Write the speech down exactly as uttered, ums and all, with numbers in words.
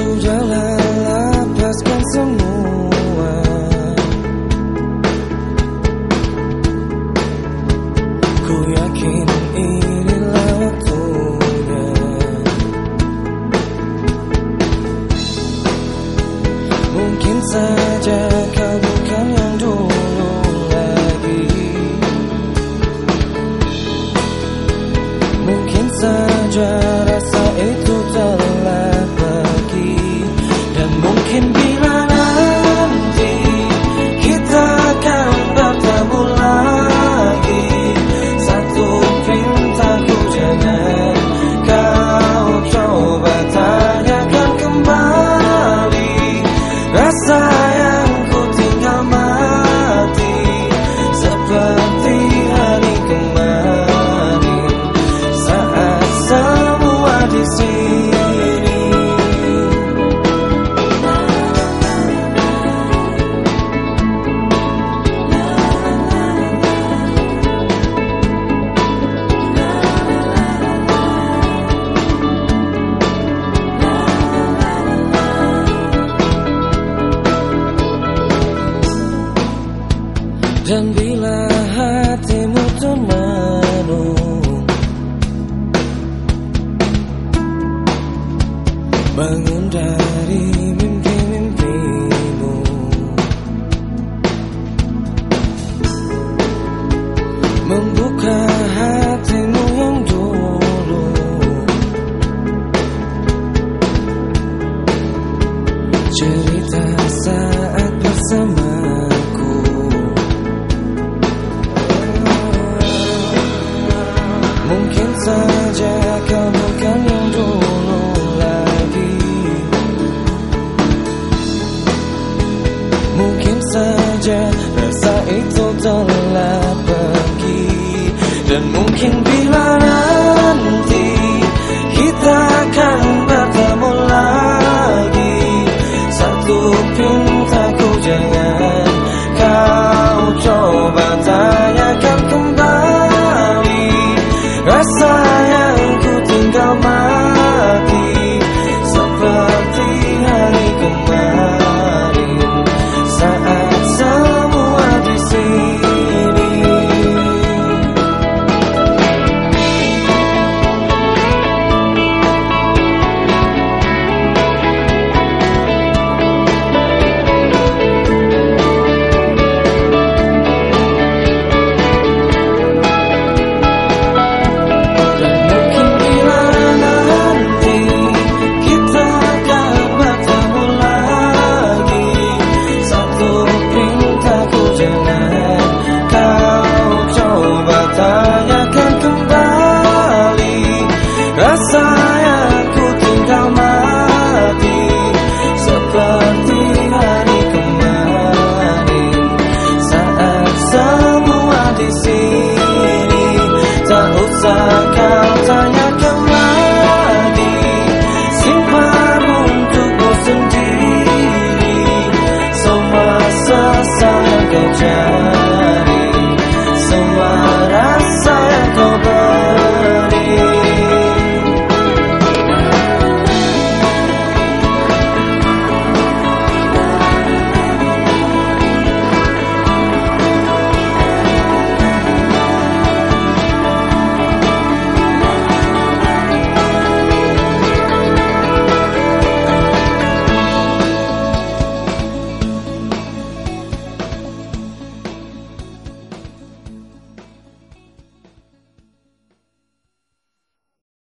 Sudahlah, lepaskan semua. Ku yakin inilah waktunya. Mungkin saja kau bukan yang dulu lagi. Mungkin saja rasa itu telah pergi. Dan mungkin bila nanti kita akan bertemu lagi, satu pintaku jangan kau coba tanyakan kembali. Rasa yang ku tinggal mati seperti hari kemarin saat semua di sini. Dan bila hatimu termenung, bangun dari mimpi-mimpimu. Membuka hatimu yang dulu. Cerita saat bersamaku. Mungkin saja kau bukan yang dulu lagi. Mungkin saja rasa itu telah pergi. Dan mungkin bila nanti kita akan bertemu lagi, satu pintaku jangan